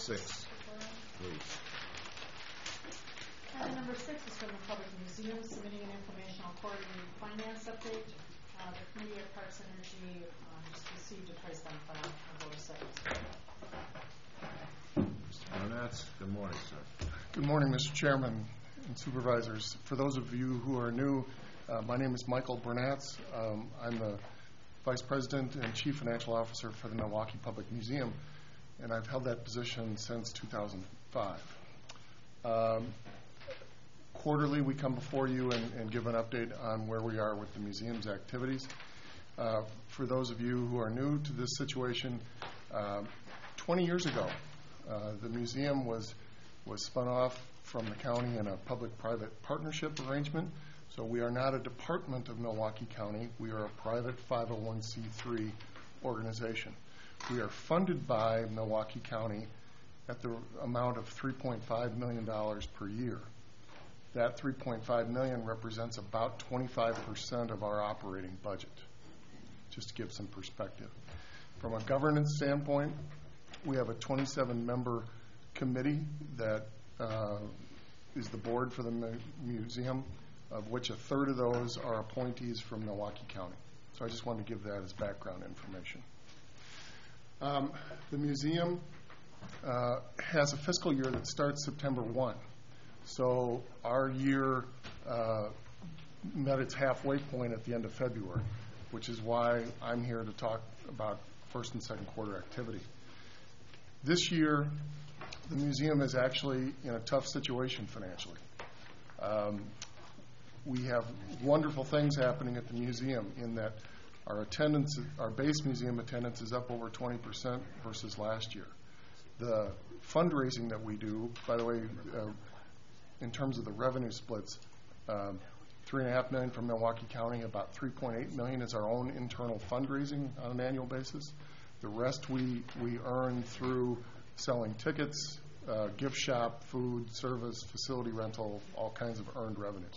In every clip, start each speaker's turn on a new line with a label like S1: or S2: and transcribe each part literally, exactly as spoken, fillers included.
S1: six, please.
S2: Item number six is from the Public Museum, submitting an informational quarterly finance update. Uh, the Committee of Parks and Energy um, just received a price on file on Board of Selectmen.
S1: Mister Burnett, good morning, sir.
S3: Good morning, Mister Chairman and Supervisors. For those of you who are new, uh, my name is Michael Burnett. Um, I'm the Vice President and Chief Financial Officer for the Milwaukee Public Museum, and I've held that position since two thousand five. Um, quarterly, we come before you and, and give an update on where we are with the museum's activities. Uh, for those of you who are new to this situation, uh, twenty years ago, uh, the museum was was spun off from the county in a public-private partnership arrangement. So we are not a department of Milwaukee County. We are a private five oh one c three organization. We are funded by Milwaukee County at the amount of three point five million dollars per year. That three point five million dollars represents about twenty-five percent of our operating budget, just to give some perspective. From a governance standpoint, we have a twenty-seven member committee that uh, is the board for the mu museum, of which a third of those are appointees from Milwaukee County. So I just wanted to give that as background information. Um, the museum uh, has a fiscal year that starts September first. So our year uh, met its halfway point at the end of February, which is why I'm here to talk about first and second quarter activity. This year, the museum is actually in a tough situation financially. Um, we have wonderful things happening at the museum in that our attendance, our base museum attendance is up over twenty percent versus last year. The fundraising that we do, by the way, uh, in terms of the revenue splits, um, three and a half million from Milwaukee County, about three point eight million is our own internal fundraising on an annual basis. The rest we, we earn through selling tickets, uh, gift shop, food, service, facility rental, all kinds of earned revenues.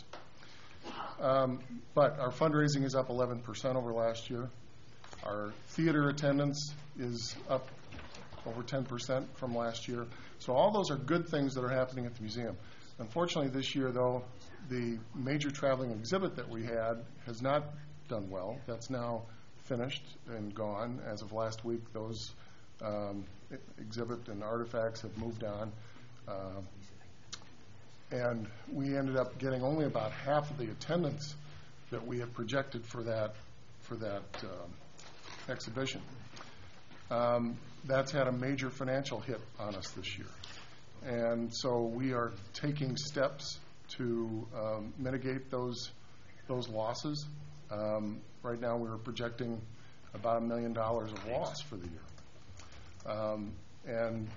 S3: Um, but our fundraising is up eleven percent over last year. Our theater attendance is up over ten percent from last year. So all those are good things that are happening at the museum. Unfortunately, this year, though, the major traveling exhibit that we had has not done well. That's now finished and gone. As of last week, those um, exhibit and artifacts have moved on. Uh, and we ended up getting only about half of the attendance that we had projected for that, for that um, exhibition. Um, that's had a major financial hit on us this year. And so we are taking steps to um, mitigate those, those losses. Um, right now we're projecting about a million dollars of loss for the year. Um, and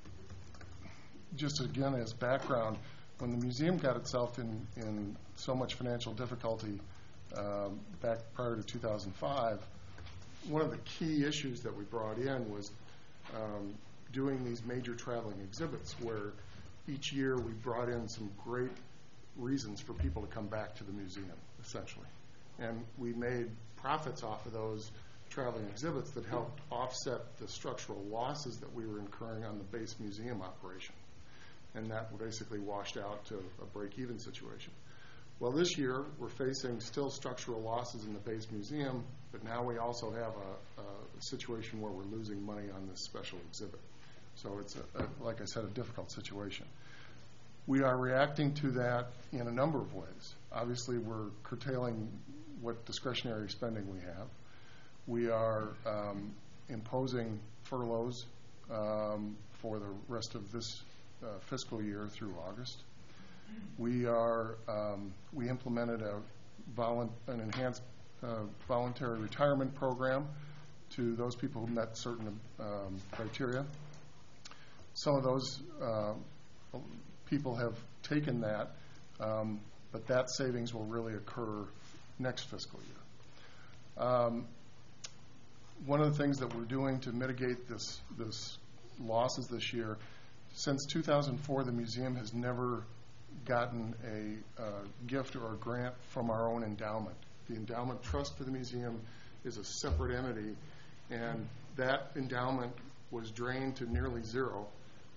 S3: just again as background, when the museum got itself in, in so much financial difficulty um, back prior to two thousand five, one of the key issues that we brought in was um, doing these major traveling exhibits where each year we brought in some great reasons for people to come back to the museum, essentially. And we made profits off of those traveling exhibits that helped offset the structural losses that we were incurring on the base museum operation. And that basically washed out to a break-even situation. Well, this year we're facing still structural losses in the base museum, but now we also have a, a situation where we're losing money on this special exhibit. So it's, a, a, like I said, a difficult situation. We are reacting to that in a number of ways. Obviously, we're curtailing what discretionary spending we have. We are um, imposing furloughs um, for the rest of this uh, fiscal year through August. We are um, we implemented a volu an enhanced uh, voluntary retirement program to those people who met certain um, criteria. Some of those uh, people have taken that, um, but that savings will really occur next fiscal year. Um, one of the things that we're doing to mitigate this, this losses this year, since two thousand four, the museum has never gotten a uh, gift or a grant from our own endowment. The endowment trust for the museum is a separate entity, and that endowment was drained to nearly zero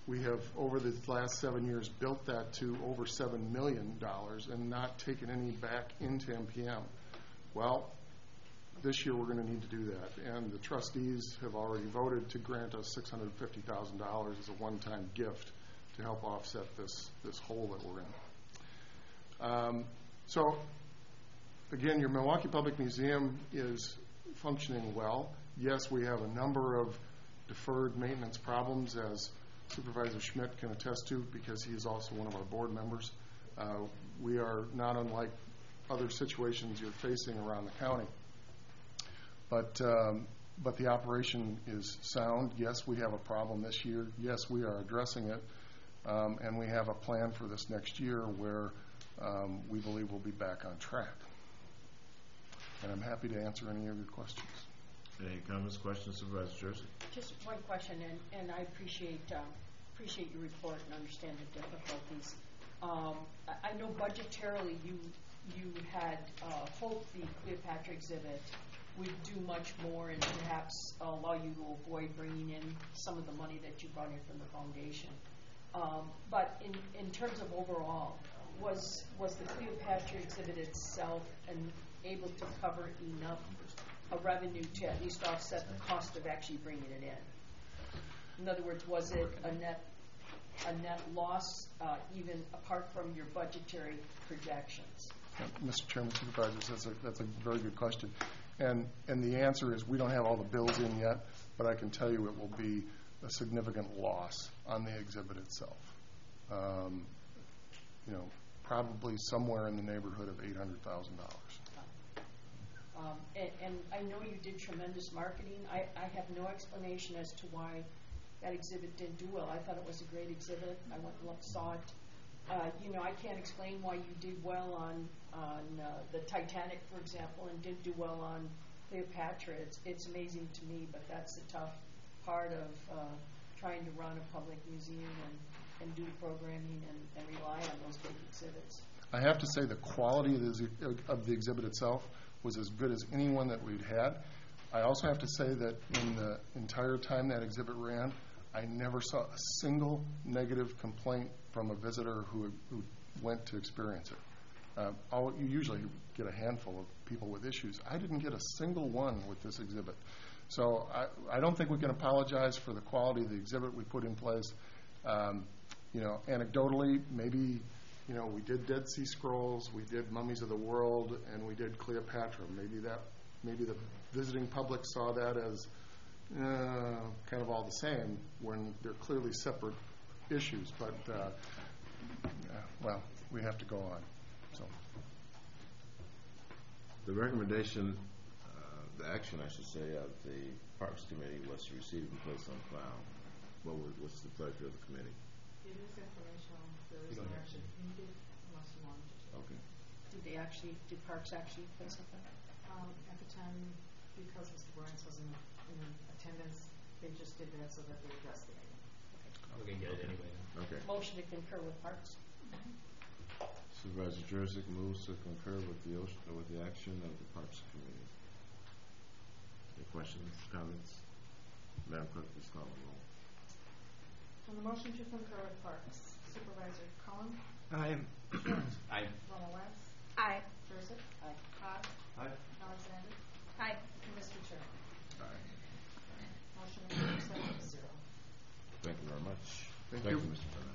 S3: We have, over the last seven years, built that to over seven million dollars and not taken any back into M P M. Well, this year we're going to need to do that, and the trustees have already voted to grant us six hundred fifty thousand dollars as a one-time gift to help offset this, this hole that we're in. Um, so, again, your Milwaukee Public Museum is functioning well. Yes, we have a number of deferred maintenance problems, as Supervisor Schmidt can attest to, because he is also one of our board members. Uh, we are not unlike other situations you're facing around the county. But, um, but the operation is sound. Yes, we have a problem this year. Yes, we are addressing it. Um, and we have a plan for this next year where um, we believe we'll be back on track. And I'm happy to answer any of your questions.
S1: Any comments, questions, Supervisor Jersey?
S4: Just one question, and, and I appreciate um, appreciate your report and understand the difficulties. Um, I, I know budgetarily you you had uh, hoped the Cleopatra exhibit would do much more and perhaps allow you to avoid bringing in some of the money that you brought in from the foundation. Um, but in, in terms of overall, was was the Cleopatra exhibit itself and able to cover enough a revenue to at least offset the cost of actually bringing it in? In other words, was it a net a net loss, uh, even apart from your budgetary projections?
S3: Uh, Mister Chairman, Supervisors, that's a, that's a very good question. And, and the answer is we don't have all the bills in yet, but I can tell you it will be a significant loss on the exhibit itself. Um, you know, probably somewhere in the neighborhood of eight hundred thousand dollars.
S4: Um, and, and I know you did tremendous marketing. I, I have no explanation as to why that exhibit didn't do well. I thought it was a great exhibit. I went and looked, saw it. Uh, you know, I can't explain why you did well on on uh, the Titanic, for example, and didn't do well on Cleopatra. It's, it's amazing to me, but that's the tough part of uh, trying to run a public museum and, and do programming and, and rely on those big exhibits.
S3: I have to say the quality of the, of the exhibit itself was as good as anyone that we'd had. I also have to say that in the entire time that exhibit ran, I never saw a single negative complaint from a visitor who, who went to experience it. Uh, all, you usually get a handful of people with issues. I didn't get a single one with this exhibit. So I, I don't think we can apologize for the quality of the exhibit we put in place. Um, you know, anecdotally, maybe, you know, we did Dead Sea Scrolls, we did Mummies of the World, and we did Cleopatra. Maybe that, maybe the visiting public saw that as uh, kind of all the same when they're clearly separate issues. But uh, yeah, well, we have to go on. So
S1: the recommendation, uh, the action, I should say, of the Parks Committee was to receive and place on file. What was, what's the pleasure of the committee?
S2: It is informational. There is no action needed unless you wanted to.
S1: Okay.
S4: Did they actually, did Parks actually place something?
S2: Um, at the time, because Mister Burns was in, in attendance, they just did that so that they addressed the item.
S5: We're going to get it anyway.
S1: Okay.
S4: Motion to concur with Parks.
S1: Supervisor Jurassic moves to concur with the ocean, uh, with the action of the Parks Committee. Any questions, comments? Madam Clerk, please call the roll.
S2: On the motion to concur with Parks, Supervisor Cullen?
S5: Aye. Aye.
S2: Rona West?
S6: Aye.
S2: Joseph?
S4: Aye.
S2: Todd?
S1: Aye.
S2: Alexander?
S6: Aye.
S2: And Mister Chairman?
S1: Aye.
S2: Motion approved seven to zero.
S1: Thank you very much.
S3: Thank
S1: Thank
S3: you.
S1: you, Mister Burnett.